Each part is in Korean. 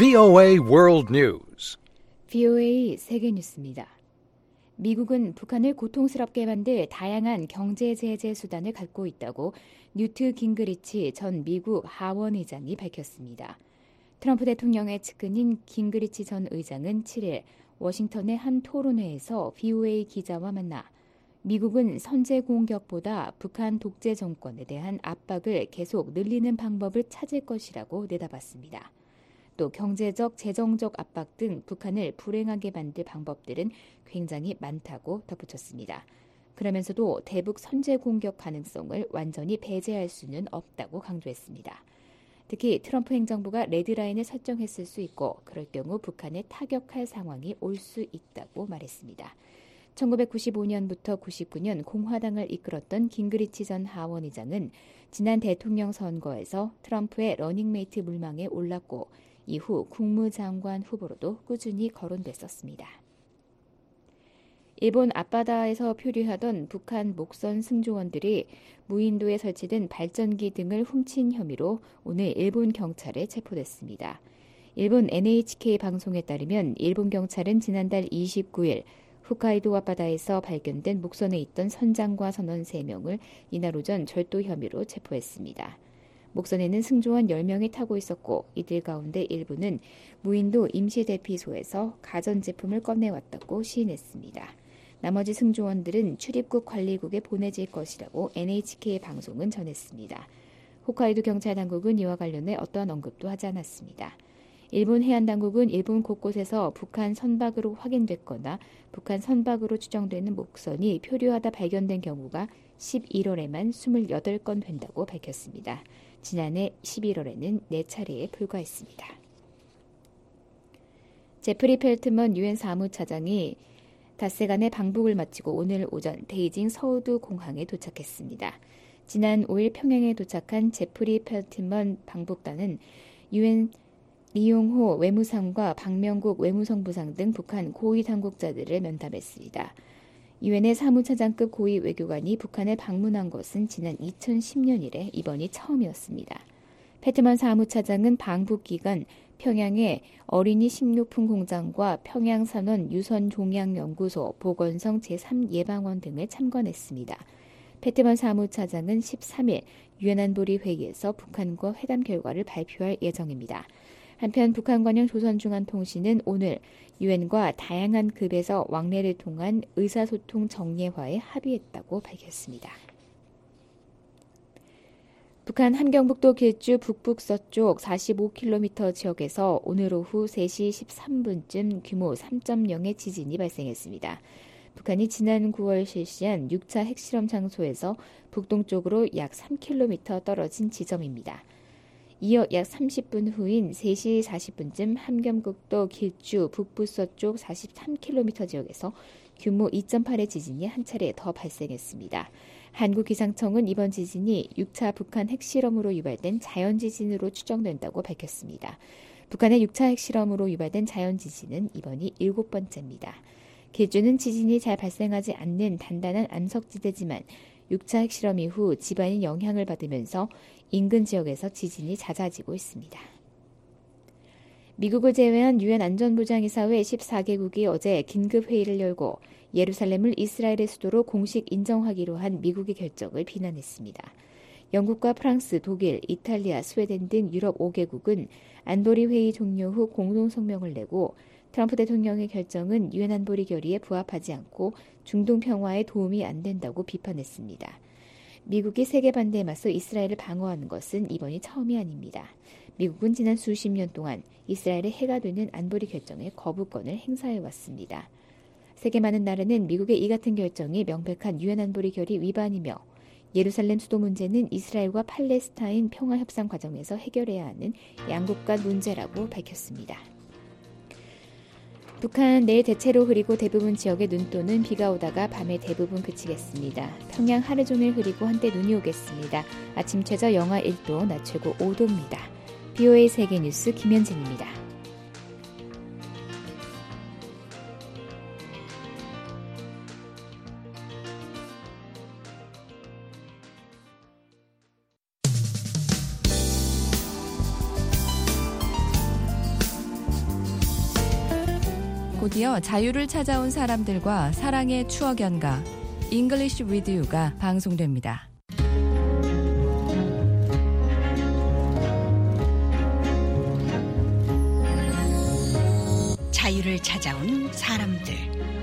VOA World News. VOA 세계 뉴스입니다. 미국은 북한을 고통스럽게 만들 다양한 경제 제재 수단을 갖고 있다고 뉴트 깅그리치 전 미국 하원 의장이 밝혔습니다. 트럼프 대통령의 측근인 깅그리치 전 의장은 7일 워싱턴의 한 토론회에서 VOA 기자와 만나 미국은 선제 공격보다 북한 독재 정권에 대한 압박을 계속 늘리는 방법을 찾을 것이라고 내다봤습니다. 또 경제적, 재정적 압박 등 북한을 불행하게 만들 방법들은 굉장히 많다고 덧붙였습니다. 그러면서도 대북 선제 공격 가능성을 완전히 배제할 수는 없다고 강조했습니다. 특히 트럼프 행정부가 레드라인을 설정했을 수 있고 그럴 경우 북한에 타격할 상황이 올 수 있다고 말했습니다. 1995년부터 99년 공화당을 이끌었던 깅그리치 전 하원 의장은 지난 대통령 선거에서 트럼프의 러닝메이트 물망에 올랐고 이후 국무장관 후보로도 꾸준히 거론됐었습니다. 일본 앞바다에서 표류하던 북한 목선 승조원들이 무인도에 설치된 발전기 등을 훔친 혐의로 오늘 일본 경찰에 체포됐습니다. 일본 NHK 방송에 따르면 일본 경찰은 지난달 29일 홋카이도 앞바다에서 발견된 목선에 있던 선장과 선원 3명을 이날 오전 절도 혐의로 체포했습니다. 목선에는 승조원 10명이 타고 있었고 이들 가운데 일부는 무인도 임시대피소에서 가전제품을 꺼내왔다고 시인했습니다. 나머지 승조원들은 출입국 관리국에 보내질 것이라고 NHK 방송은 전했습니다. 홋카이도 경찰 당국은 이와 관련해 어떠한 언급도 하지 않았습니다. 일본 해안당국은 일본 곳곳에서 북한 선박으로 확인됐거나 북한 선박으로 추정되는 목선이 표류하다 발견된 경우가 11월에만 28건 된다고 밝혔습니다. 지난해 11월에는 4차례에 불과했습니다. 제프리 펠트먼 유엔 사무차장이 닷새간의 방북을 마치고 오늘 오전 베이징 서우두 공항에 도착했습니다. 지난 5일 평양에 도착한 제프리 펠트먼 방북단은 유엔 리용호 외무상과 박명국 외무성부상 등 북한 고위 당국자들을 면담했습니다. 유엔의 사무차장급 고위 외교관이 북한을 방문한 것은 지난 2010년 이래 이번이 처음이었습니다. 페트먼 사무차장은 방북 기간 평양의 어린이 식료품 공장과 평양산원 유선종양연구소, 보건성 제3예방원 등을 참관했습니다. 페트먼 사무차장은 13일 유엔 안보리 회의에서 북한과 회담 결과를 발표할 예정입니다. 한편 북한 관영 조선중앙통신은 오늘 유엔과 다양한 급에서 왕래를 통한 의사소통 정례화에 합의했다고 밝혔습니다. 북한 함경북도 길주 북북서쪽 45km 지역에서 오늘 오후 3시 13분쯤 규모 3.0의 지진이 발생했습니다. 북한이 지난 9월 실시한 6차 핵실험 장소에서 북동쪽으로 약 3km 떨어진 지점입니다. 이어 약 30분 후인 3시 40분쯤 함경북도 길주 북부서쪽 43km 지역에서 규모 2.8의 지진이 한 차례 더 발생했습니다. 한국기상청은 이번 지진이 6차 북한 핵실험으로 유발된 자연지진으로 추정된다고 밝혔습니다. 북한의 6차 핵실험으로 유발된 자연지진은 이번이 7번째입니다. 길주는 지진이 잘 발생하지 않는 단단한 암석지대지만 6차 핵실험 이후 지반이 영향을 받으면서 인근 지역에서 지진이 잦아지고 있습니다. 미국을 제외한 유엔 안전보장이사회 14개국이 어제 긴급회의를 열고 예루살렘을 이스라엘의 수도로 공식 인정하기로 한 미국의 결정을 비난했습니다. 영국과 프랑스, 독일, 이탈리아, 스웨덴 등 유럽 5개국은 안보리 회의 종료 후 공동성명을 내고 트럼프 대통령의 결정은 유엔 안보리 결의에 부합하지 않고 중동 평화에 도움이 안 된다고 비판했습니다. 미국이 세계 반대에 맞서 이스라엘을 방어하는 것은 이번이 처음이 아닙니다. 미국은 지난 수십 년 동안 이스라엘의 해가 되는 안보리 결정에 거부권을 행사해왔습니다. 세계 많은 나라는 미국의 이 같은 결정이 명백한 유엔 안보리 결의 위반이며 예루살렘 수도 문제는 이스라엘과 팔레스타인 평화협상 과정에서 해결해야 하는 양국 간 문제라고 밝혔습니다. 북한 내일 대체로 흐리고 대부분 지역에 눈 또는 비가 오다가 밤에 대부분 그치겠습니다. 평양 하루 종일 흐리고 한때 눈이 오겠습니다. 아침 최저 영하 1도, 낮 최고 5도입니다. VOA 세계뉴스 김현진입니다. 곧이어 자유를 찾아온 사람들과 사랑의 추억 연가 English with You가 방송됩니다. 자유를 찾아온 사람들.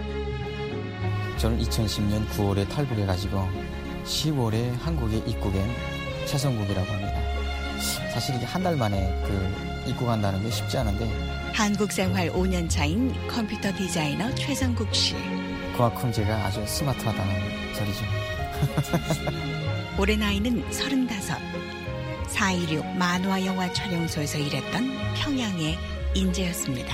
저는 2010년 9월에 탈북해가지고 10월에 한국에 입국한 최성국이라고 합니다. 사실 이게 한 달 만에 입국한다는 게 쉽지 않은데 한국 생활 5년 차인 컴퓨터 디자이너 최성국 씨. 그만큼 제가 아주 스마트하다는 소리죠. 올해 나이는 35. 4.16 만화 영화 촬영소에서 일했던 평양의 인재였습니다.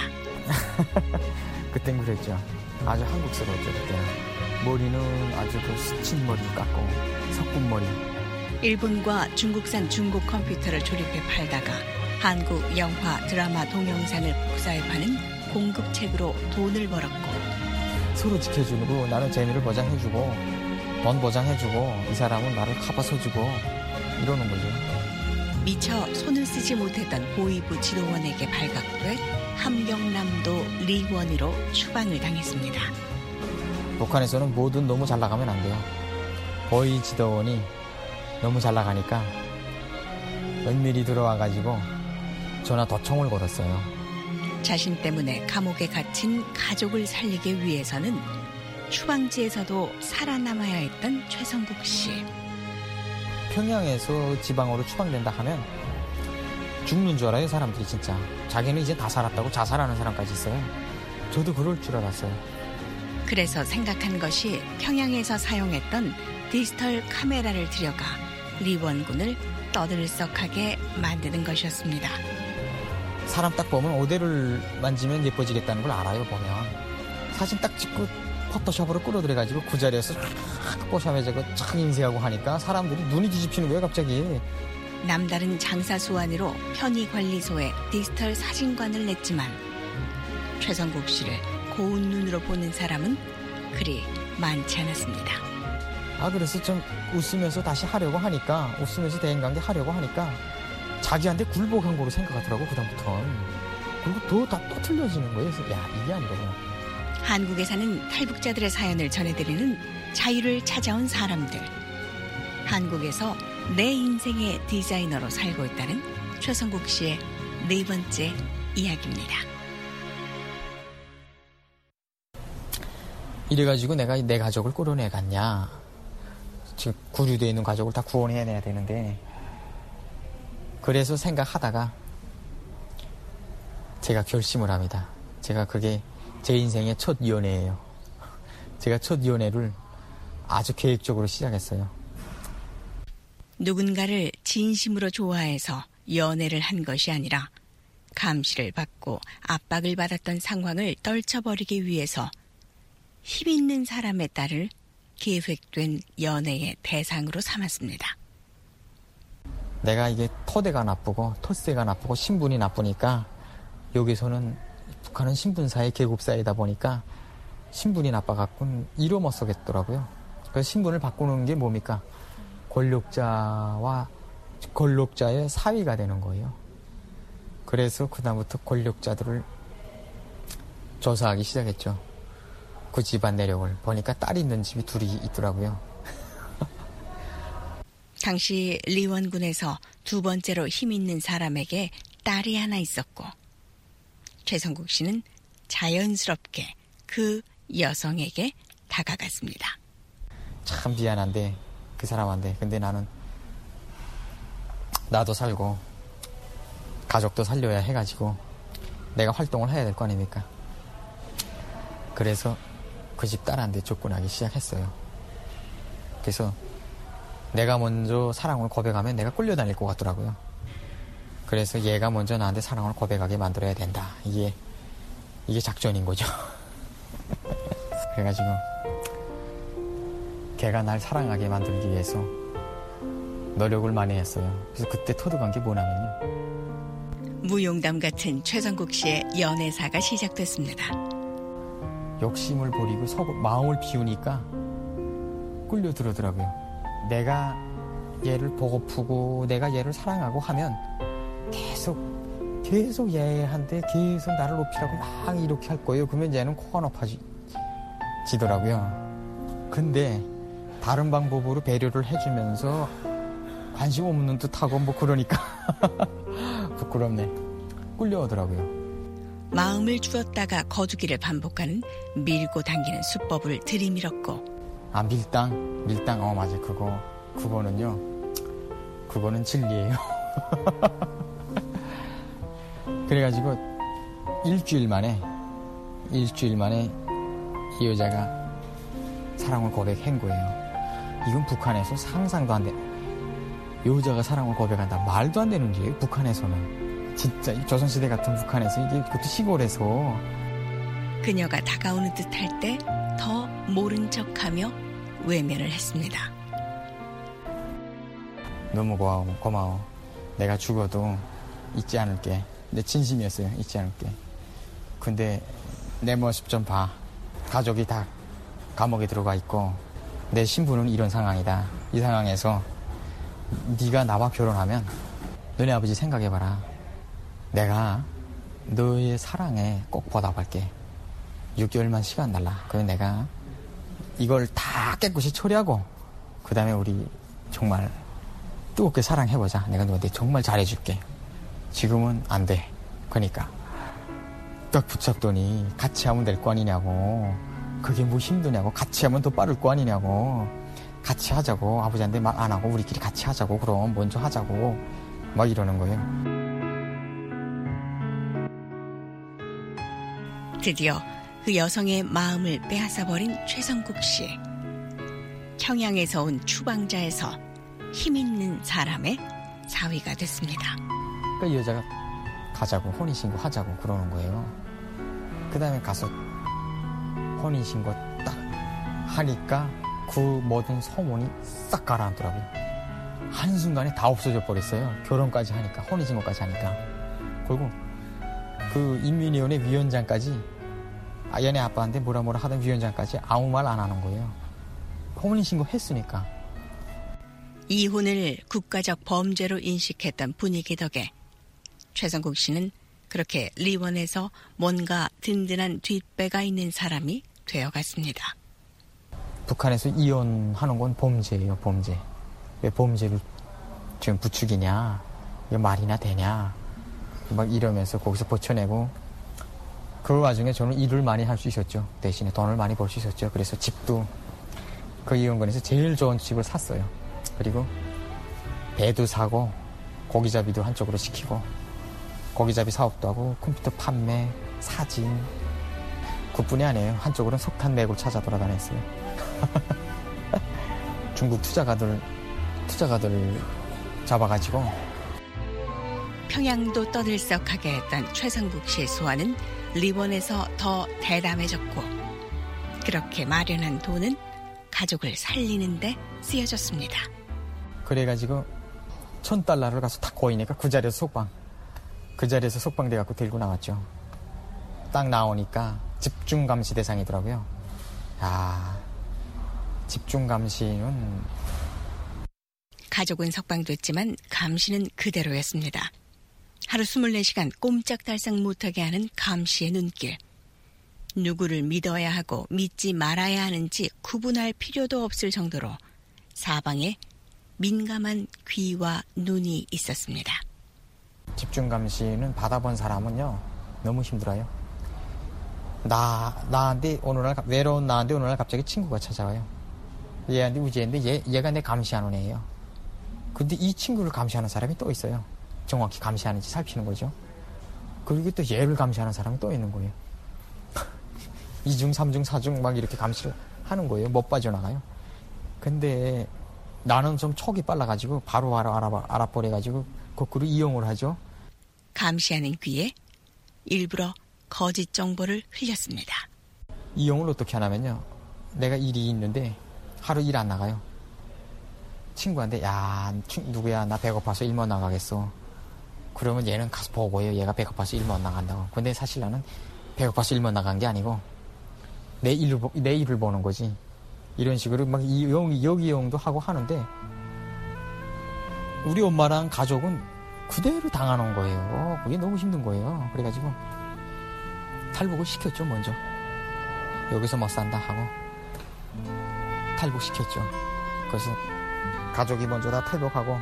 그땐 그랬죠. 아주 한국스러웠죠. 그때 머리는 아주 스친 머리 깎고 석군머리. 일본과 중국산 중고 컴퓨터를 조립해 팔다가 한국 영화, 드라마, 동영상을 복사해 파는 공급책으로 돈을 벌었고, 서로 지켜주고 나는 재미를 보장해주고 돈 보장해주고 이 사람은 나를 커버서주고 이러는 거죠. 미처 손을 쓰지 못했던 보위부 지도원에게 발각돼 함경남도 리원으로 추방을 당했습니다. 북한에서는 뭐든 너무 잘 나가면 안 돼요. 보위 지도원이 너무 잘 나가니까 은밀히 들어와가지고 전화 도청을 걸었어요. 자신 때문에 감옥에 갇힌 가족을 살리기 위해서는 추방지에서도 살아남아야 했던 최성국 씨. 평양에서 지방으로 추방된다 하면 죽는 줄 알아요, 사람들이 진짜. 자기는 이제 다 살았다고 자살하는 사람까지 있어요. 저도 그럴 줄 알았어요. 그래서 생각한 것이 평양에서 사용했던 디지털 카메라를 들여가 리원군을 떠들썩하게 만드는 것이었습니다. 사람 딱 보면 오대를 만지면 예뻐지겠다는 걸 알아요, 보면. 사진 딱 찍고 포토샵으로 끌어들여가지고 그 자리에서 포샵해서 착 인쇄하고 하니까 사람들이 눈이 뒤집히는 거예요, 갑자기. 남다른 장사수완으로 편의관리소에 디지털 사진관을 냈지만 최성국 씨를 고운 눈으로 보는 사람은 그리 많지 않았습니다. 그래서 좀 웃으면서 다시 하려고 하니까, 웃으면서 대인관계 하려고 하니까 자기한테 굴복한 거로 생각하더라고, 그다음부터는. 그리고 또 틀려지는 거예요. 그래서 야, 이게 아니거든요. 한국에 사는 탈북자들의 사연을 전해드리는 자유를 찾아온 사람들. 한국에서 내 인생의 디자이너로 살고 있다는 최성국 씨의 네 번째 이야기입니다. 이래가지고 내가 내 가족을 끌어내갔냐. 지금 구류되어 있는 가족을 다 구원해내야 되는데, 그래서 생각하다가 제가 결심을 합니다. 제가 그게 제 인생의 첫 연애예요. 제가 첫 연애를 아주 계획적으로 시작했어요. 누군가를 진심으로 좋아해서 연애를 한 것이 아니라 감시를 받고 압박을 받았던 상황을 떨쳐버리기 위해서 힘 있는 사람의 딸을 계획된 연애의 대상으로 삼았습니다. 내가 이게 토대가 나쁘고 토세가 나쁘고 신분이 나쁘니까, 여기서는 북한은 신분사회 계급사회다 보니까 신분이 나빠갖고는 이로 못 쓰겠더라고요. 그래서 신분을 바꾸는 게 뭡니까? 권력자의 사위가 되는 거예요. 그래서 그다음부터 권력자들을 조사하기 시작했죠. 그 집안 내력을 보니까 딸이 있는 집이 둘이 있더라고요. 당시 리원군에서 두 번째로 힘 있는 사람에게 딸이 하나 있었고, 최성국 씨는 자연스럽게 그 여성에게 다가갔습니다. 참 미안한데, 그 사람한테. 근데 나는 나도 살고 가족도 살려야 해가지고 내가 활동을 해야 될 거 아닙니까? 그래서 그 집 딸한테 접근하기 시작했어요. 그래서 내가 먼저 사랑을 고백하면 내가 끌려다닐 것 같더라고요. 그래서 얘가 먼저 나한테 사랑을 고백하게 만들어야 된다. 이게 작전인 거죠. 그래가지고 걔가 날 사랑하게 만들기 위해서 노력을 많이 했어요. 그래서 그때 터득한 게 뭐냐면요. 무용담 같은 최성국 씨의 연애사가 시작됐습니다. 욕심을 버리고 마음을 비우니까 끌려들더라고요. 내가 얘를 보고프고 내가 얘를 사랑하고 하면 계속 계속 얘한테 계속 나를 높이라고 막 이렇게 할 거예요. 그러면 얘는 코가 높아지더라고요. 근데 다른 방법으로 배려를 해주면서 관심 없는 듯하고 뭐 그러니까 부끄럽네. 끌려오더라고요. 마음을 주었다가 거두기를 반복하는 밀고 당기는 수법을 들이밀었고 아, 밀당 맞아. 그거는 진리예요. 그래가지고 일주일 만에 이 여자가 사랑을 고백한 거예요. 이건 북한에서 상상도 안 돼. 여자가 사랑을 고백한다. 말도 안 되는 일이에요. 북한에서는. 진짜 이 조선시대 같은 북한에서 이게 그것도 시골에서. 그녀가 다가오는 듯할 때 더 모른 척하며 외면을 했습니다. 너무 고마워. 내가 죽어도 잊지 않을게. 내 진심이었어요. 잊지 않을게. 근데 내 모습 좀 봐. 가족이 다 감옥에 들어가 있고 내 신부는 이런 상황이다. 이 상황에서 네가 나와 결혼하면 너네 아버지 생각해봐라. 내가 너의 사랑에 꼭 보답할게. 6개월만 시간 달라. 그럼 내가 이걸 다 깨끗이 처리하고 그 다음에 우리 정말 뜨겁게 사랑해보자. 내가 너한테 정말 잘해줄게. 지금은 안 돼. 그러니까 딱 붙잡더니 같이 하면 될 거 아니냐고. 그게 뭐 힘드냐고. 같이 하면 더 빠를 거 아니냐고. 같이 하자고. 아버지한테 말 안 하고 우리끼리 같이 하자고. 그럼 먼저 하자고. 막 이러는 거예요. 드디어 그 여성의 마음을 빼앗아버린 최성국 씨. 평양에서 온 추방자에서 힘있는 사람의 사위가 됐습니다. 그러니까 이 여자가 가자고 혼인신고 하자고 그러는 거예요. 그 다음에 가서 혼인신고 딱 하니까 그 모든 소문이 싹 가라앉더라고요. 한순간에 다 없어져 버렸어요. 결혼까지 하니까, 혼인신고까지 하니까. 그리고 그 인민위원회 위원장까지 얘네 아빠한테 뭐라 하던 위원장까지 아무 말 안 하는 거예요. 혼인신고 했으니까. 이혼을 국가적 범죄로 인식했던 분위기 덕에 최성국 씨는 그렇게 리원에서 뭔가 든든한 뒷배가 있는 사람이 되어갔습니다. 북한에서 이혼하는 건 범죄예요, 범죄. 왜 범죄를 지금 부추기냐, 이게 말이나 되냐, 막 이러면서 거기서 버텨내고, 그 와중에 저는 일을 많이 할 수 있었죠. 대신에 돈을 많이 벌 수 있었죠. 그래서 집도 그 이혼권에서 제일 좋은 집을 샀어요. 그리고 배도 사고 고기잡이도 한쪽으로 시키고 고기잡이 사업도 하고 컴퓨터 판매, 사진 그뿐이 아니에요. 한쪽으로는 석탄 매골 찾아 돌아다녔어요. 중국 투자가들 잡아가지고 평양도 떠들썩하게 했던 최성국 씨의 소원은 리원에서 더 대담해졌고 그렇게 마련한 돈은 가족을 살리는 데 쓰여졌습니다. 그래가지고 $1,000를 가서 딱 고이니까 그 자리에서 속방돼 갖고 들고 나왔죠. 딱 나오니까 집중감시 대상이더라고요. 집중감시는 가족은 석방됐지만 감시는 그대로였습니다. 하루 24시간 꼼짝달싹 못하게 하는 감시의 눈길. 누구를 믿어야 하고 믿지 말아야 하는지 구분할 필요도 없을 정도로 사방에 민감한 귀와 눈이 있었습니다. 집중감시는 받아본 사람은요 너무 힘들어요. 나한테 어느 날 외로운 나한테 어느 날 갑자기 친구가 찾아와요. 얘한테 우지인데 얘가 내 감시하는 애예요. 근데 이 친구를 감시하는 사람이 또 있어요. 정확히 감시하는지 살피는 거죠. 그리고 또 얘를 감시하는 사람이 또 있는 거예요. 2중, 3중, 4중 막 이렇게 감시를 하는 거예요. 못 빠져나가요. 근데 나는 좀 촉이 빨라가지고 바로 알아버려가지고 거꾸로 이용을 하죠. 감시하는 귀에 일부러 거짓 정보를 흘렸습니다. 이용을 어떻게 하냐면요. 내가 일이 있는데 하루 일 안 나가요. 친구한테 누구야 나 배고파서 일 못 나가겠어. 그러면 얘는 가서 보고요. 얘가 배고파서 일 못 나간다고. 근데 사실 나는 배고파서 일 못 나간 게 아니고 내 일을 보는 거지. 이런 식으로 막 여기 이용도 하고 하는데 우리 엄마랑 가족은 그대로 당하는 거예요. 그게 너무 힘든 거예요. 그래가지고 탈북을 시켰죠. 먼저 여기서 못 산다 하고 탈북시켰죠. 그래서 가족이 먼저 다 탈북하고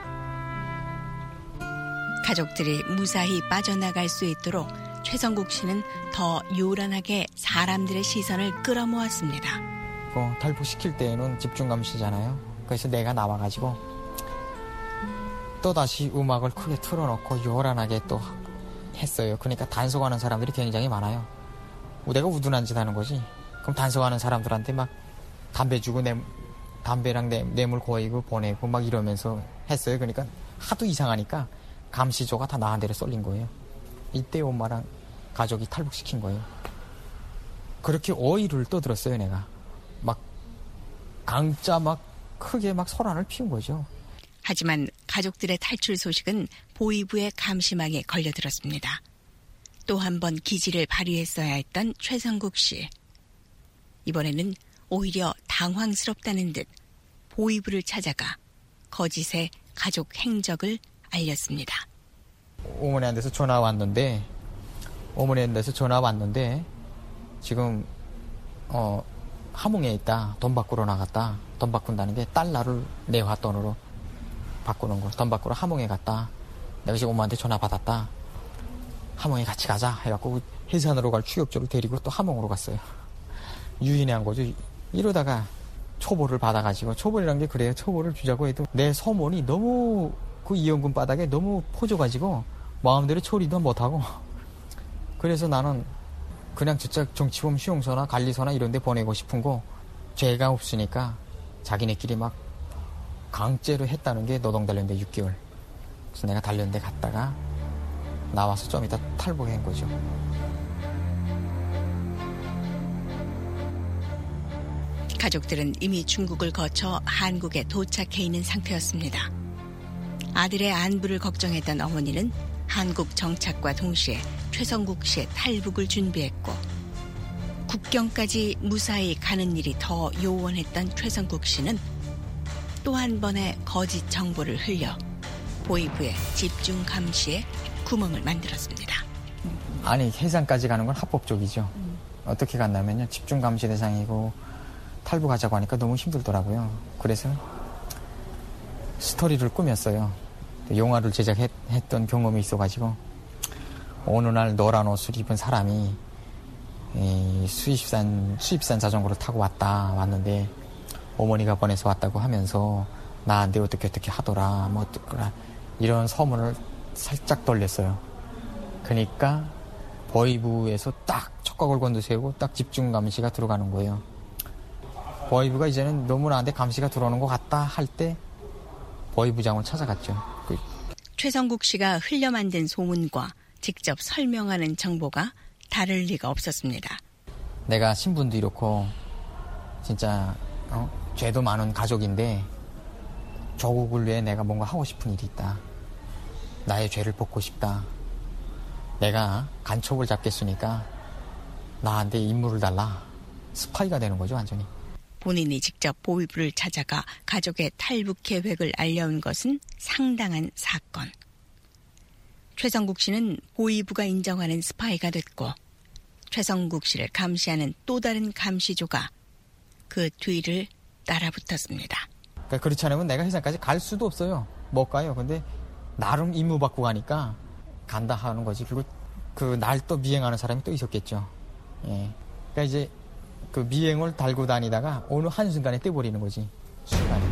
가족들이 무사히 빠져나갈 수 있도록 최성국 씨는 더 요란하게 사람들의 시선을 끌어모았습니다. 탈북시킬 때에는 집중감시잖아요. 그래서 내가 나와가지고 또다시 음악을 크게 틀어놓고 요란하게 또 했어요. 그러니까 단속하는 사람들이 굉장히 많아요. 내가 우둔한 짓 하는 거지. 그럼 단속하는 사람들한테 막 담배 주고 담배랑 뇌물 고이고 보내고 막 이러면서 했어요. 그러니까 하도 이상하니까 감시조가 다 나한 대로 쏠린 거예요. 이때 엄마랑 가족이 탈북시킨 거예요. 그렇게 어이를 떠들었어요. 내가 막 강짜 막 크게 막 소란을 피운 거죠. 하지만 가족들의 탈출 소식은 보위부의 감시망에 걸려들었습니다. 또 한 번 기지를 발휘했어야 했던 최성국 씨. 이번에는 오히려 당황스럽다는 듯 보위부를 찾아가 거짓의 가족 행적을 알렸습니다. 어머니한테서 전화 왔는데 지금 함흥에 있다. 돈 바꾸러 나갔다. 돈 바꾼다는 게 달러를 내화 돈으로 바꾸는 거. 돈 바꾸러 함흥에 갔다. 내가 지금 엄마한테 전화 받았다. 함흥에 같이 가자 해갖고 해산으로 갈 추격조를 데리고 또 함흥으로 갔어요. 유인한 거죠. 이러다가 초보를 받아가지고, 초보이란 게 그래요. 초보를 주자고 해도 내 서문이 너무 그 이연금 바닥에 너무 퍼져가지고 마음대로 처리도 못하고, 그래서 나는 그냥 진짜 정치범 수용소나 관리소나 이런 데 보내고 싶은 거, 죄가 없으니까 자기네끼리 막 강제로 했다는 게 노동단련대 6개월. 그래서 내가 단련대 갔다가 나와서 좀 이따 탈북한 거죠. 가족들은 이미 중국을 거쳐 한국에 도착해 있는 상태였습니다. 아들의 안부를 걱정했던 어머니는 한국 정착과 동시에 최성국 씨의 탈북을 준비했고, 국경까지 무사히 가는 일이 더 요원했던 최성국 씨는 또 한 번의 거짓 정보를 흘려 보위부의 집중 감시에 구멍을 만들었습니다. 아니, 해상까지 가는 건 합법적이죠. 어떻게 갔냐면요, 집중 감시 대상이고 탈북하자고 하니까 너무 힘들더라고요. 그래서 스토리를 꾸몄어요. 영화를 제작했던 경험이 있어가지고, 어느 날 노란 옷을 입은 사람이 수입산 자전거를 타고 왔는데 어머니가 보내서 왔다고 하면서 나한테 어떻게 하더라, 뭐 어떡하라, 이런 소문을 살짝 돌렸어요. 그러니까 보위부에서 딱 촉각을 곤두세우고 딱 집중 감시가 들어가는 거예요. 보위부가 이제는 너무 나한테 감시가 들어오는 것 같다 할 때 보위부장을 찾아갔죠. 최성국 씨가 흘려 만든 소문과 직접 설명하는 정보가 다를 리가 없었습니다. 내가 신분도 이렇고 진짜 죄도 많은 가족인데 조국을 위해 내가 뭔가 하고 싶은 일이 있다. 나의 죄를 벗고 싶다. 내가 간첩을 잡겠으니까 나한테 임무를 달라. 스파이가 되는 거죠, 완전히. 본인이 직접 보위부를 찾아가 가족의 탈북 계획을 알려온 것은 상당한 사건. 최성국 씨는 보위부가 인정하는 스파이가 됐고, 최성국 씨를 감시하는 또 다른 감시조가 그 뒤를 따라붙었습니다. 그러니까 그렇지 않으면 내가 해상까지 갈 수도 없어요. 못 가요. 근데 나름 임무 받고 가니까 간다 하는 거지. 그리고 그 날 또 미행하는 사람이 또 있었겠죠. 예. 그러니까 이제 그 미행을 달고 다니다가 어느 한순간에 떼버리는 거지. 순간에.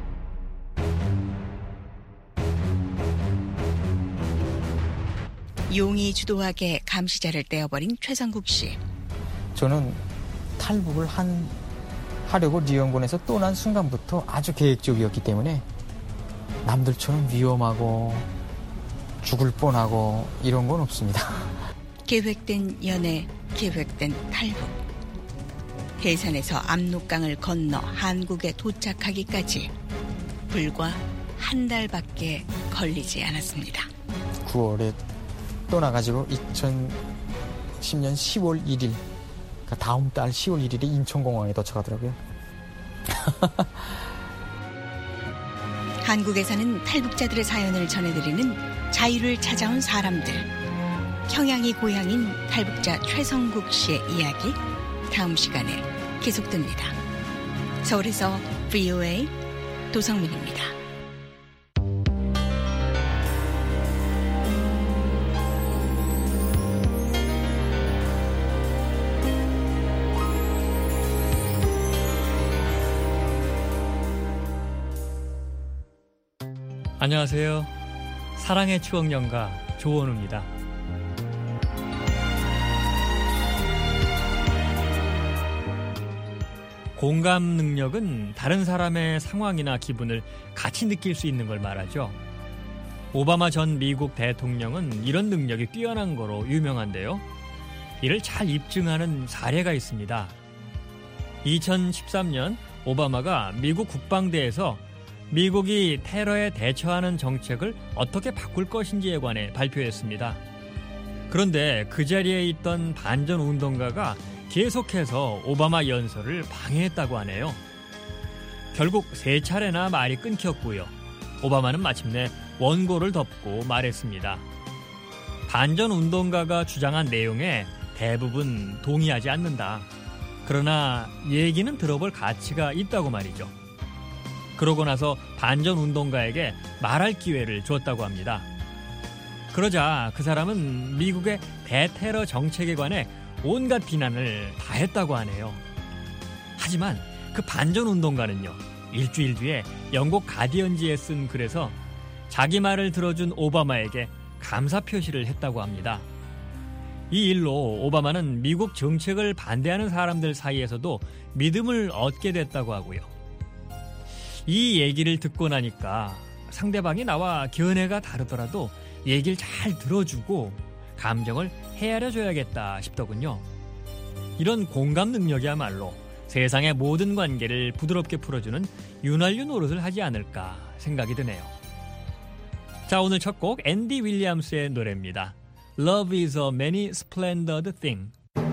용이 주도하게 감시자를 떼어버린 최성국 씨. 저는 탈북을 하려고 리연군에서 떠난 순간부터 아주 계획적이었기 때문에 남들처럼 위험하고 죽을 뻔하고 이런 건 없습니다. 계획된 연애, 계획된 탈북. 해산에서 압록강을 건너 한국에 도착하기까지 불과 한 달밖에 걸리지 않았습니다. 9월에 떠나가지고 2010년 10월 1일, 그러니까 다음 달 10월 1일에 인천공항에 도착하더라고요. 한국에서는 탈북자들의 사연을 전해드리는 자유를 찾아온 사람들. 평양이 고향인 탈북자 최성국 씨의 이야기 다음 시간에 계속됩니다. 서울에서 VOA 도성민입니다. 안녕하세요. 사랑의 추억 연가 조원우입니다. 공감 능력은 다른 사람의 상황이나 기분을 같이 느낄 수 있는 걸 말하죠. 오바마 전 미국 대통령은 이런 능력이 뛰어난 거로 유명한데요. 이를 잘 입증하는 사례가 있습니다. 2013년 오바마가 미국 국방대에서 미국이 테러에 대처하는 정책을 어떻게 바꿀 것인지에 관해 발표했습니다. 그런데 그 자리에 있던 반전 운동가가 계속해서 오바마 연설을 방해했다고 하네요. 결국 3차례나 말이 끊겼고요. 오바마는 마침내 원고를 덮고 말했습니다. 반전 운동가가 주장한 내용에 대부분 동의하지 않는다. 그러나 얘기는 들어볼 가치가 있다고 말이죠. 그러고 나서 반전 운동가에게 말할 기회를 줬다고 합니다. 그러자 그 사람은 미국의 대테러 정책에 관해 온갖 비난을 다 했다고 하네요. 하지만 그 반전 운동가는요, 일주일 뒤에 영국 가디언지에 쓴 글에서 자기 말을 들어준 오바마에게 감사 표시를 했다고 합니다. 이 일로 오바마는 미국 정책을 반대하는 사람들 사이에서도 믿음을 얻게 됐다고 하고요. 이 얘기를 듣고 나니까 상대방이 나와 견해가 다르더라도 얘기를 잘 들어주고 감정을 헤아려줘야겠다 싶더군요. 이런 공감 능력이야말로 세상의 모든 관계를 부드럽게 풀어주는 윤활유 노릇을 하지 않을까 생각이 드네요. 자, 오늘 첫 곡 앤디 윌리엄스의 노래입니다. Love is a many splendid thing.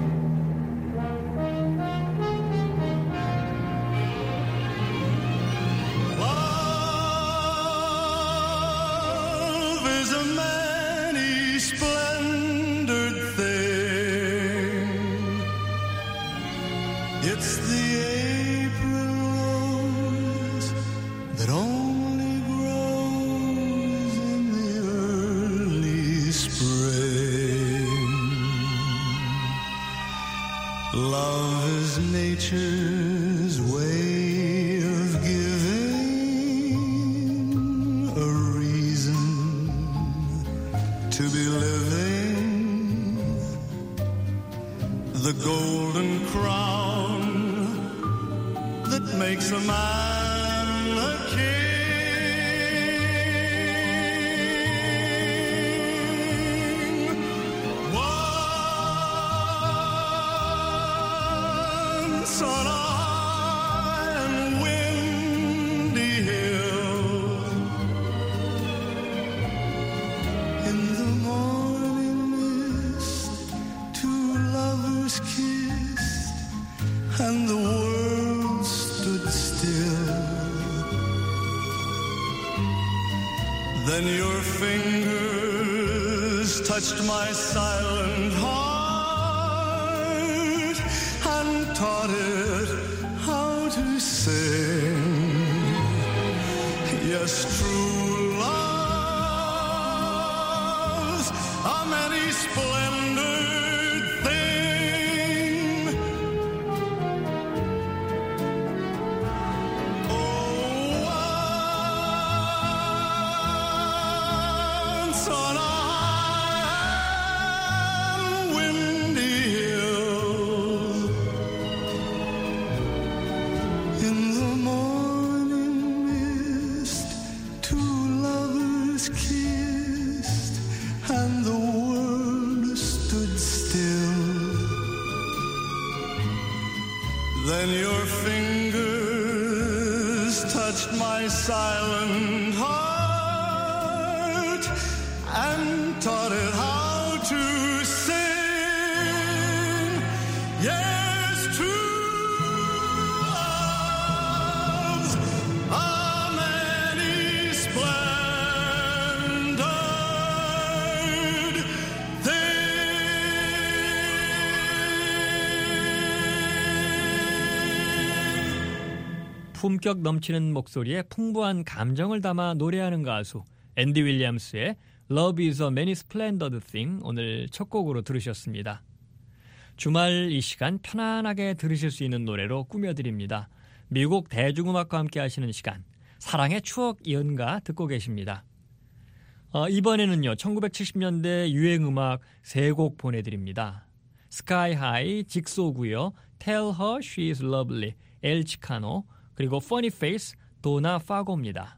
It's the April rose that only grows in the early spring. Love is nature's way of giving a reason to be living. The golden crown that makes a man a king. Once on a high and windy hill, in the morning mist, two lovers kissed, and the world stood still. Then your fingers touched my silent heart and taught it how to sing. Yes, true love's a many splendid thing. Once on a high and windy hill, in the morning mist, two lovers kissed, and the world stood still. Then your fingers touched my silent heart and taught it how to sing. Yes, true love's a many 품격 넘치는 목소리에 풍부한 감정을 담아 노래하는 가수 앤디 윌리엄스의 Love is a many splendid thing 오늘 첫 곡으로 들으셨습니다. 주말 이 시간 편안하게 들으실 수 있는 노래로 꾸며드립니다. 미국 대중음악과 함께 하시는 시간 사랑의 추억 연가 듣고 계십니다. 이번에는요 1970년대 유행음악 3곡 보내드립니다. Sky High, 직소고요. Tell Her She's Lovely, 엘 치카노, 그리고 Funny Face, 도나 파고입니다.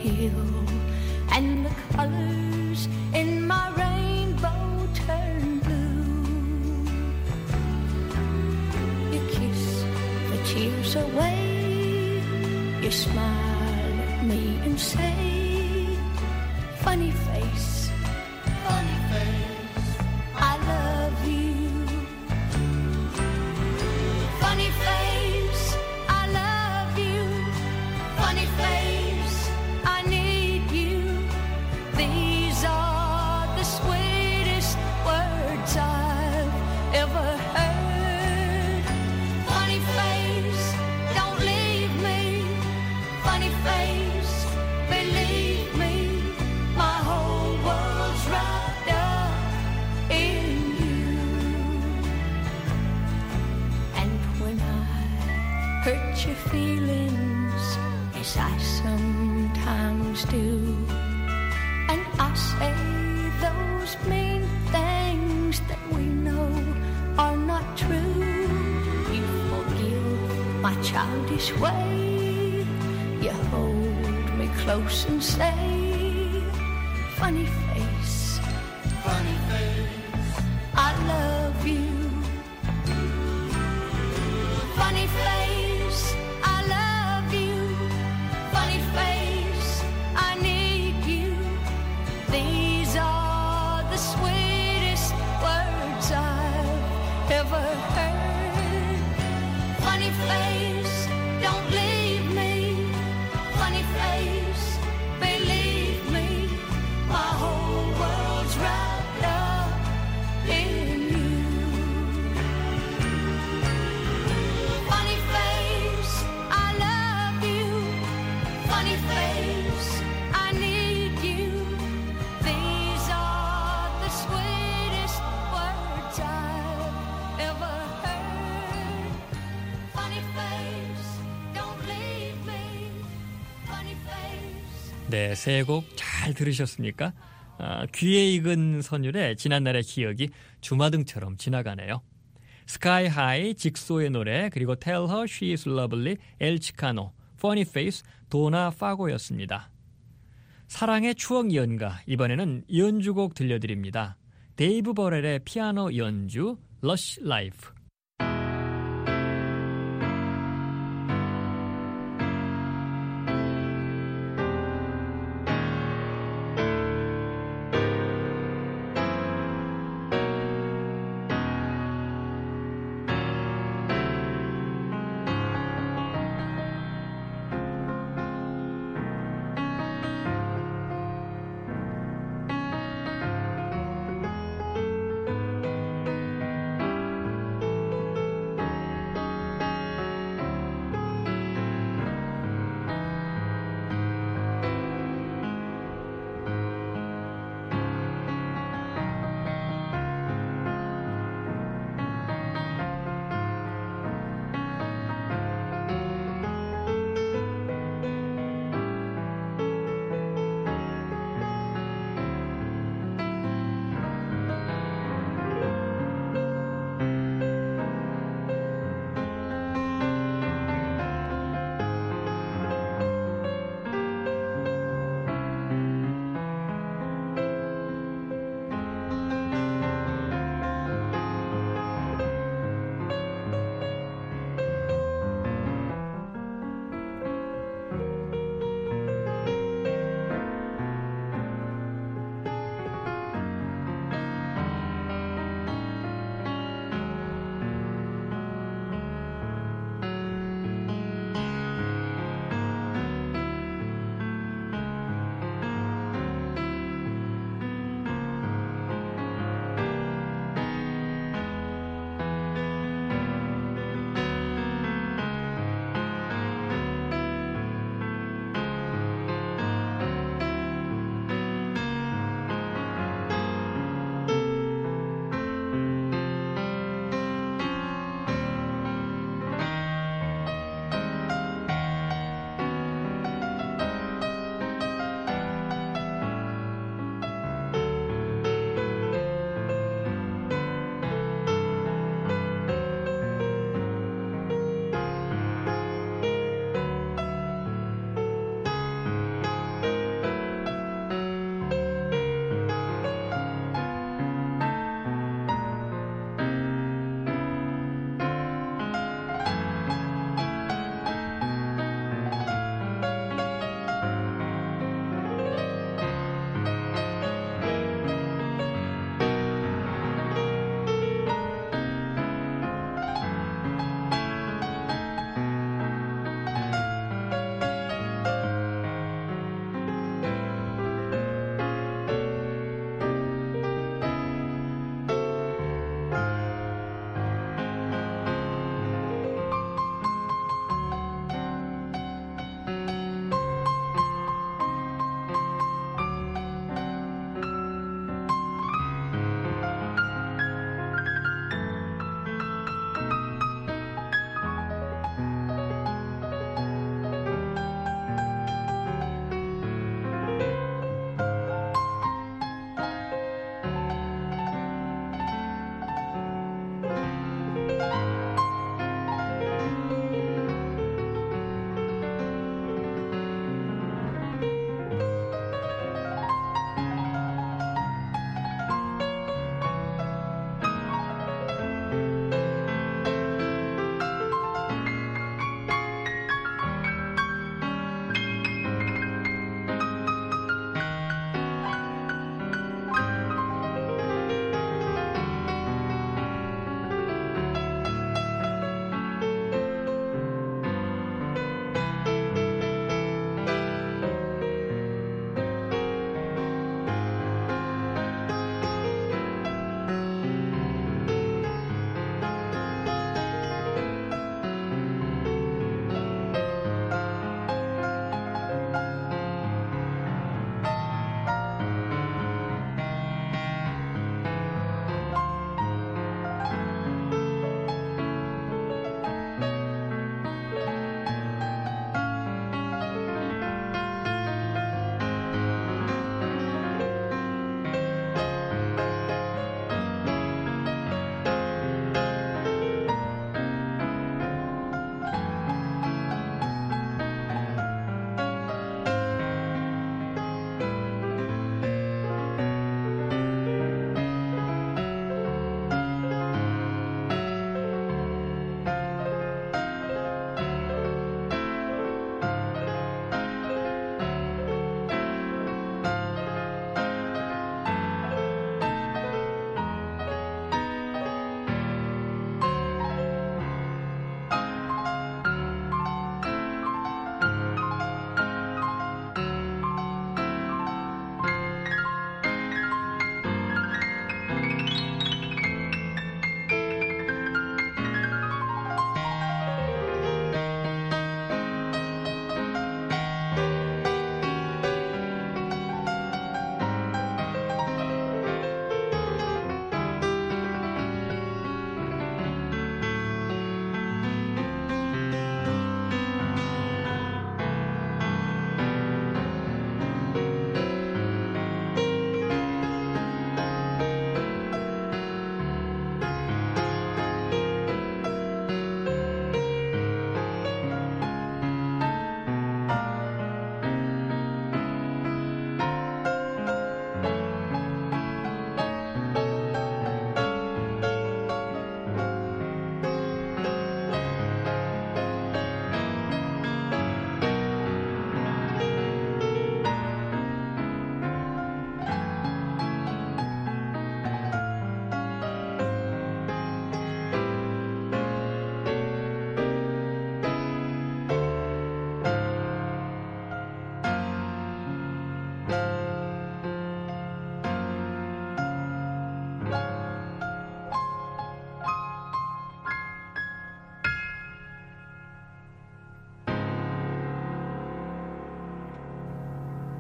still, and the colors in my rainbow turn blue. You kiss the tears away, you smile at me and say, funny face, I love you. Funny face, I love you. Funny face, I need you. These are the sweetest words I've ever heard. Funny face, don't leave me. Funny face, believe me. My whole world's wrapped up in you. And when I hurt your feelings, as I sometimes do, and I say those mean things that we know are not true, you forgive my childish way. You hold me close and say, funny face, I love you. Funny face, I love you. Funny face, I need you. These are the sweetest words I've ever heard. Funny face, don't leave me. Funny face, believe me. My whole world's wrapped up in you. Funny face, I love you. Funny face, I need you. These are the sweetest words I've ever heard. Funny face, don't leave me. Funny face. 네, 세 곡 잘 들으셨습니까? 귀에 익은 선율에 지난날의 기억이 주마등처럼 지나가네요. 스카이 하이, 직소의 노래, 그리고 Tell Her She is Lovely, 엘 치카노, Funny Face, 도나 파고였습니다. 사랑의 추억 연가, 이번에는 연주곡 들려드립니다. 데이브 버렐의 피아노 연주, Lush Life.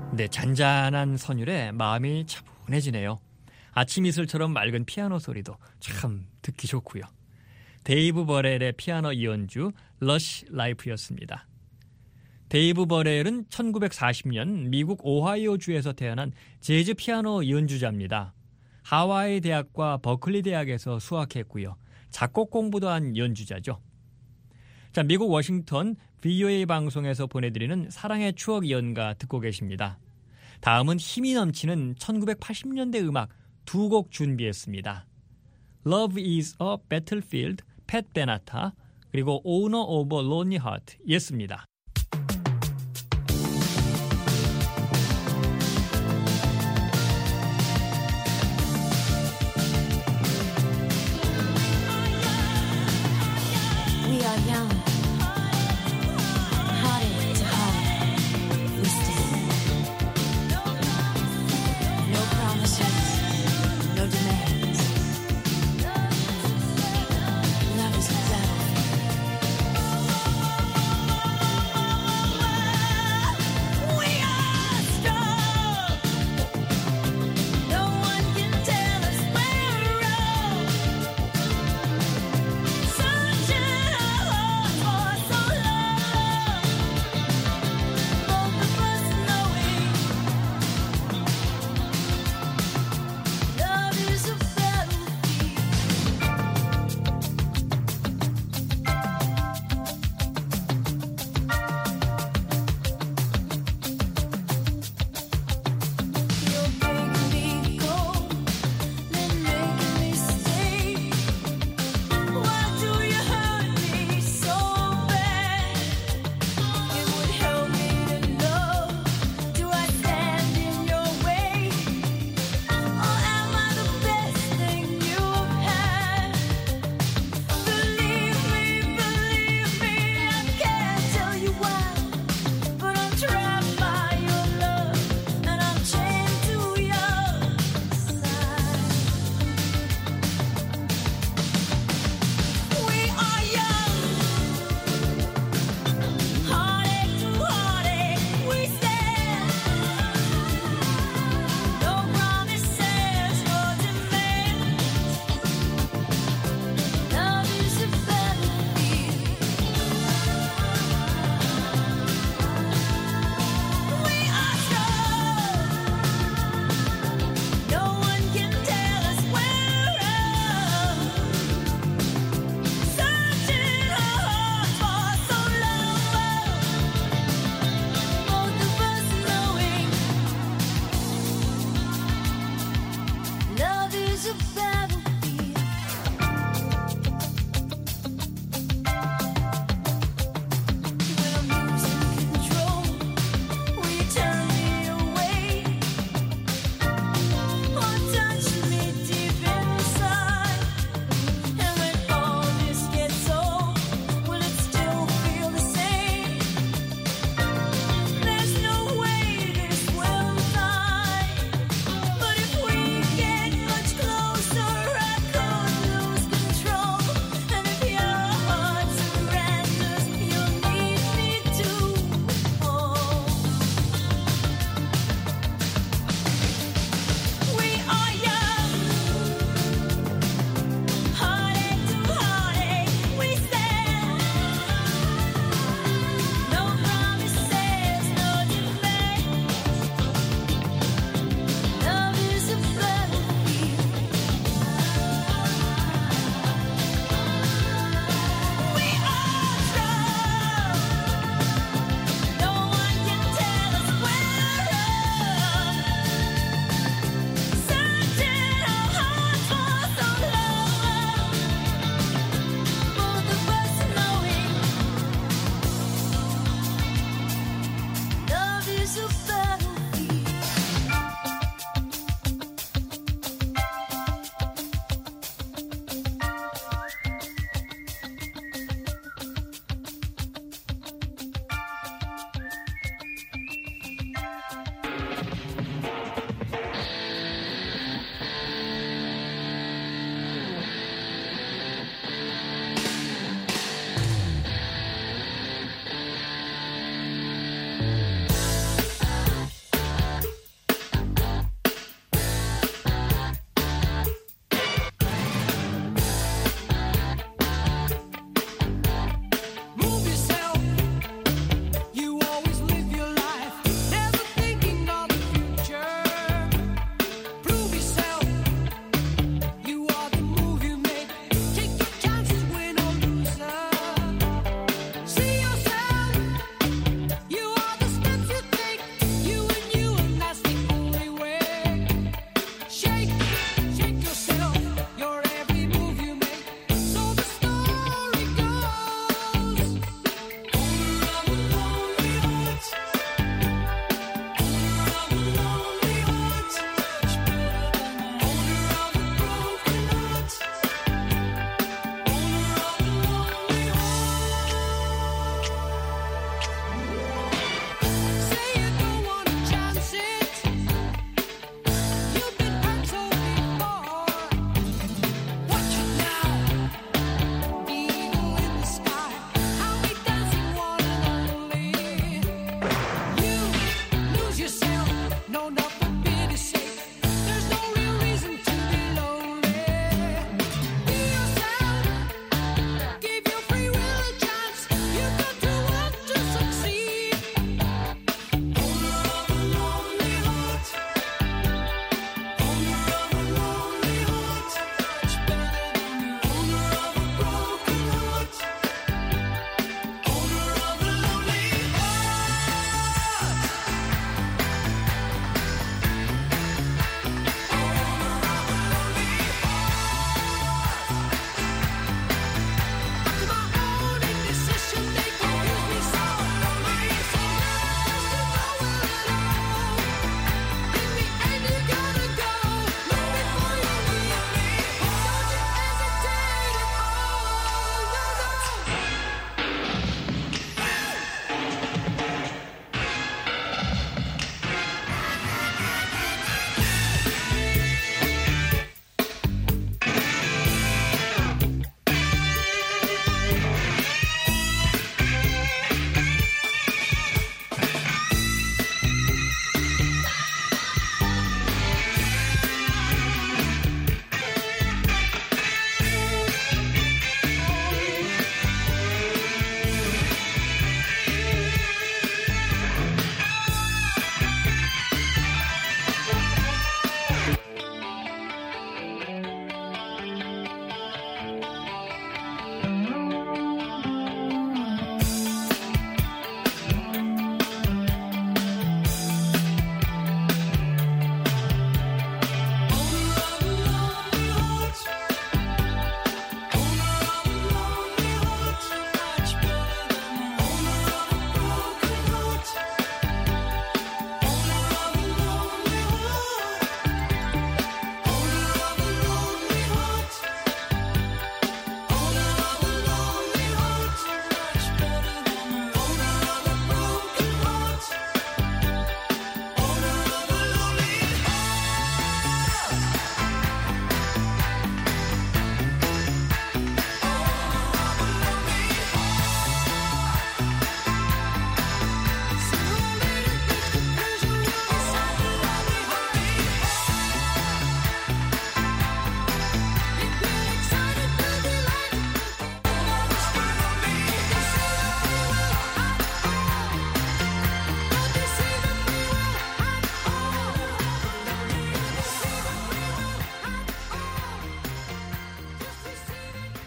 근데 잔잔한 선율에 마음이 차분해지네요. 아침 이슬처럼 맑은 피아노 소리도 참 듣기 좋고요. 데이브 버렐의 피아노 연주 러시 라이프였습니다. 데이브 버렐은 1940년 미국 오하이오주에서 태어난 재즈 피아노 연주자입니다. 하와이 대학과 버클리 대학에서 수학했고요. 작곡 공부도 한 연주자죠. 자, 미국 워싱턴 VOA 방송에서 보내드리는 사랑의 추억 연가 듣고 계십니다. 다음은 힘이 넘치는 1980년대 음악 두 곡 준비했습니다. Love is a Battlefield, 팻 베나타, 그리고 Owner of a Lonely Heart 였습니다. We are young, hearted to heart, we stand. No promises, no demands. Love is a battle.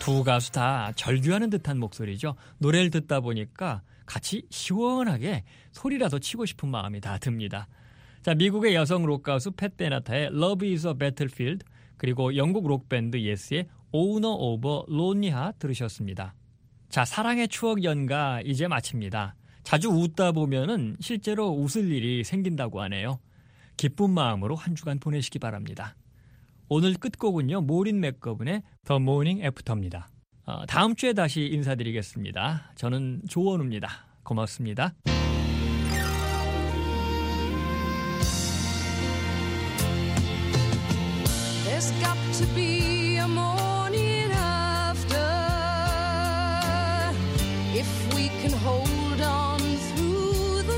두 가수 다 절규하는 듯한 목소리죠. 노래를 듣다 보니까 같이 시원하게 소리라도 치고 싶은 마음이 다 듭니다. 자, 미국의 여성 록 가수 팻 베나타의 Love is a Battlefield, 그리고 영국 록밴드 예스의 Owner of a Lonely Heart 들으셨습니다. 자, 사랑의 추억 연가 이제 마칩니다. 자주 웃다 보면은 실제로 웃을 일이 생긴다고 하네요. 기쁜 마음으로 한 주간 보내시기 바랍니다. 오늘 끝곡은요, 모린 맥거븐의 The Morning After입니다. 다음 주에 다시 인사드리겠습니다. 저는 조원우입니다. 고맙습니다. There's got to be a morning after. If we can hold on through the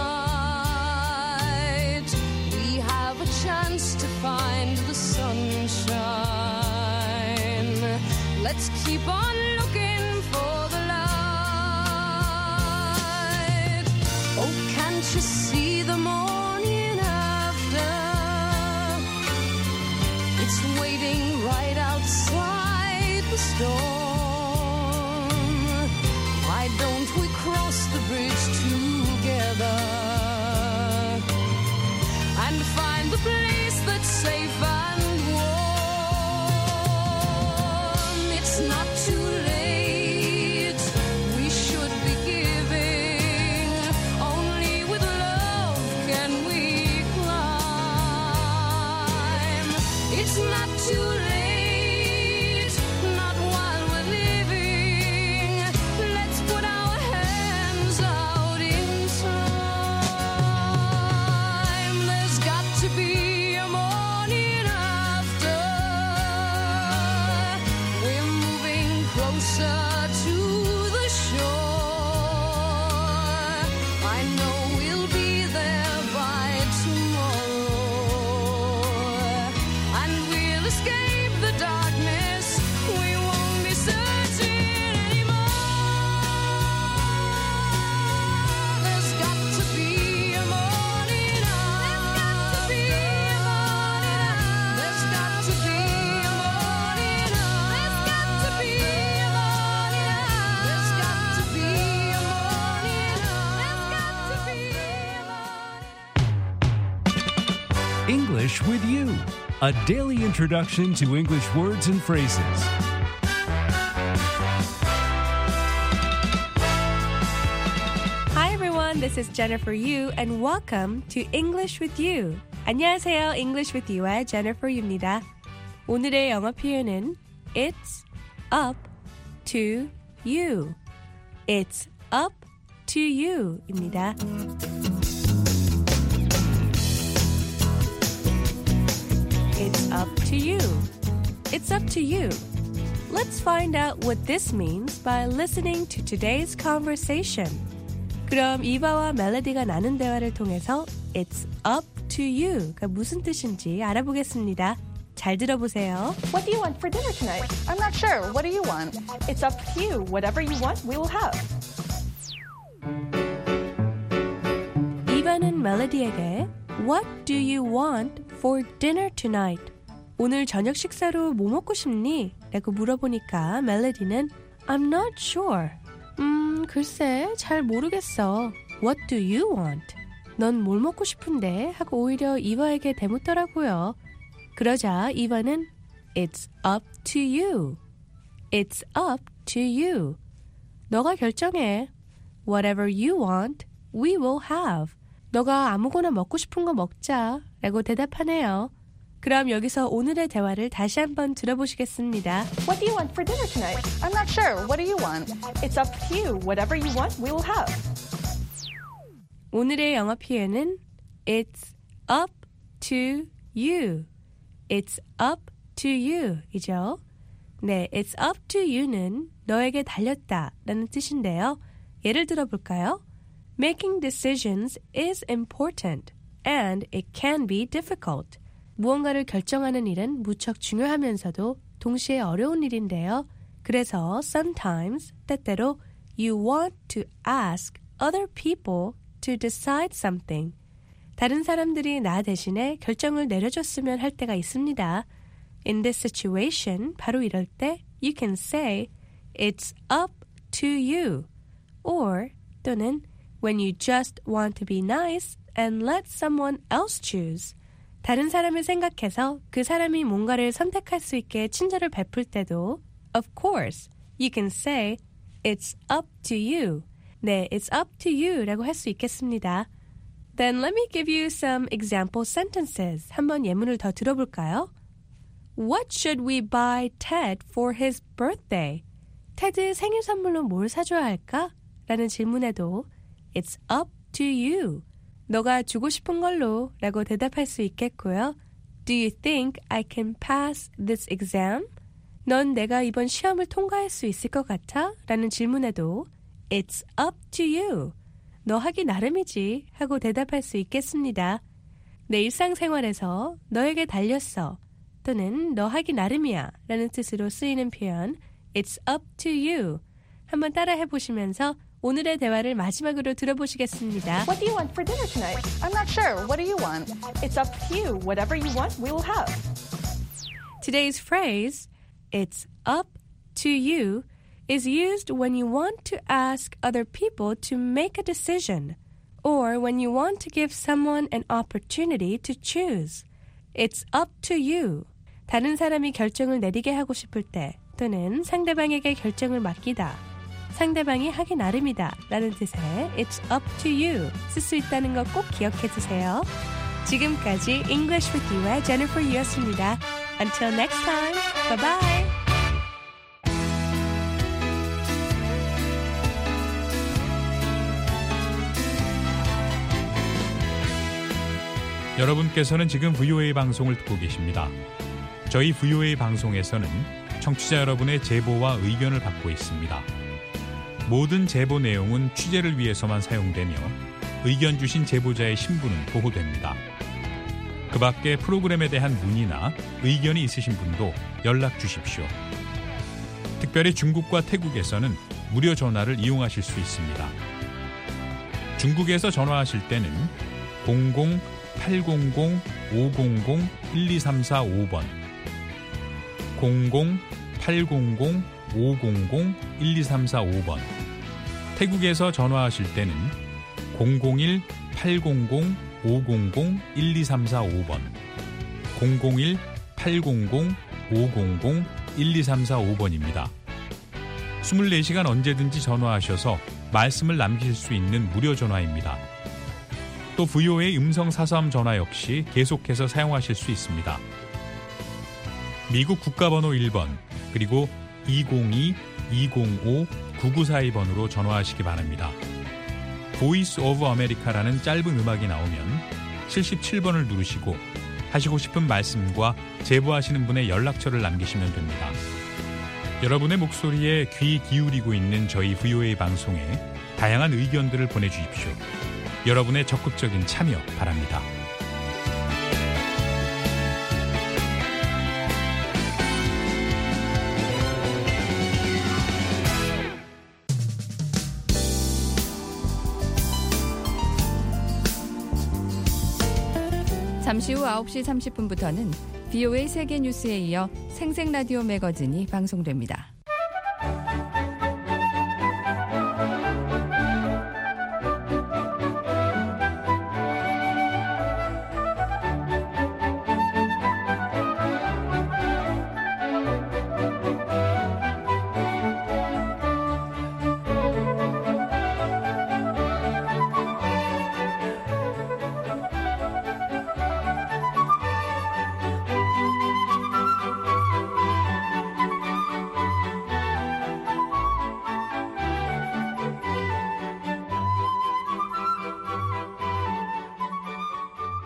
night, we have a chance to find the sunshine. Let's keep on looking for the light. Oh, can't you see the morning after? It's waiting right outside the storm. Why don't we cross the bridge together and find the place that's safe and warm? It's not too late. We should be giving. Only with love can we climb. It's not too late, not while we're living. Let's put our hands out in time. There's got to be a morning after. We're moving closer to the shore. I know we'll be there by tomorrow. And we'll escape the darkness. We won't be searching anymore. There's got to be a morning after. There's got to be a morning after. There's got to be a morning after. There's got to be a morning after. There's got to be a morning. English with You, a daily introduction to English words and phrases. Hi everyone, this is Jennifer Yu and welcome to English with You. 안녕하세요, English with You의 Jennifer Yu입니다. 오늘의 영어 표현은 It's up to you. It's up to you입니다. It's up to you. It's up to you. Let's find out what this means by listening to today's conversation. 그럼 이바와 멜로디가 나눈 대화를 통해서 It's up to you가 무슨 뜻인지 알아보겠습니다. 잘 들어보세요. What do you want for dinner tonight? I'm not sure. What do you want? It's up to you. Whatever you want, we will have. 이바는 멜로디에게 What do you want for dinner tonight? 오늘 저녁 식사로 뭐 먹고 싶니? 라고 물어보니까 멜로디는 I'm not sure. 글쎄 잘 모르겠어. What do you want? 넌 뭘 먹고 싶은데? 하고 오히려 이바에게 대묻더라고요. 그러자 이바는 It's up to you. It's up to you. 너가 결정해. Whatever you want, we will have. 너가 아무거나 먹고 싶은 거 먹자. 라고 대답하네요. 그럼 여기서 오늘의 대화를 다시 한번 들어보시겠습니다. What do you want for dinner tonight? I'm not sure. What do you want? It's up to you. Whatever you want, we will have. 오늘의 영어 표현은 It's up to you. It's up to you 이죠. 네, It's up to you는 너에게 달렸다 라는 뜻인데요. 예를 들어볼까요? Making decisions is important and it can be difficult. 무언가를 결정하는 일은 무척 중요하면서도 동시에 어려운 일인데요. 그래서 sometimes, 때때로 you want to ask other people to decide something. 다른 사람들이 나 대신에 결정을 내려줬으면 할 때가 있습니다. In this situation, 바로 이럴 때 you can say it's up to you. Or 또는 when you just want to be nice and let someone else choose. 다른 사람을 생각해서 그 사람이 뭔가를 선택할 수 있게 친절을 베풀 때도 of course, you can say it's up to you. 네, it's up to you 라고 할 수 있겠습니다. Then let me give you some example sentences. 한번 예문을 더 들어볼까요? What should we buy Ted for his birthday? 테드 생일 선물로 뭘 사줘야 할까? 라는 질문에도 It's up to you. 너가 주고 싶은 걸로 라고 대답할 수 있겠고요. Do you think I can pass this exam? 넌 내가 이번 시험을 통과할 수 있을 것 같아? 라는 질문에도 It's up to you. 너 하기 나름이지 하고 대답할 수 있겠습니다. 내 일상생활에서 너에게 달렸어 또는 너 하기 나름이야 라는 뜻으로 쓰이는 표현 It's up to you. 한번 따라해 보시면서 오늘의 대화를 마지막으로 들어보시겠습니다. What do you want for dinner tonight? I'm not sure. What do you want? It's up to you. Whatever you want, we will have. Today's phrase, it's up to you, is used when you want to ask other people to make a decision or when you want to give someone an opportunity to choose. It's up to you. 다른 사람이 결정을 내리게 하고 싶을 때 또는 상대방에게 결정을 맡기다. 상대방이 하기 나름이다 라는 뜻의 It's up to you 쓸 수 있다는 거 꼭 기억해 두세요. 지금까지 English with You의 Jennifer Yu였습니다. Until next time, bye bye. 여러분께서는 지금 VOA 방송을 듣고 계십니다. 저희 VOA 방송에서는 청취자 여러분의 제보와 의견을 받고 있습니다. 모든 제보 내용은 취재를 위해서만 사용되며 의견 주신 제보자의 신분은 보호됩니다. 그 밖에 프로그램에 대한 문의나 의견이 있으신 분도 연락 주십시오. 특별히 중국과 태국에서는 무료 전화를 이용하실 수 있습니다. 중국에서 전화하실 때는 00-800-500-1234-5번 00-800-500-1234-5번 태국에서 전화하실 때는 001-800-500-1234-5번 001-800-500-1234-5번입니다. 24시간 언제든지 전화하셔서 말씀을 남기실 수 있는 무료 전화입니다. 또 VOA 음성 사서함 전화 역시 계속해서 사용하실 수 있습니다. 미국 국가번호 1번 그리고 202-205-9942번으로 전화하시기 바랍니다. Voice of America라는 짧은 음악이 나오면 77번을 누르시고 하시고 싶은 말씀과 제보하시는 분의 연락처를 남기시면 됩니다. 여러분의 목소리에 귀 기울이고 있는 저희 VOA 방송에 다양한 의견들을 보내주십시오. 여러분의 적극적인 참여 바랍니다. 잠시 후 9시 30분부터는 VOA 세계 뉴스에 이어 생생라디오 매거진이 방송됩니다.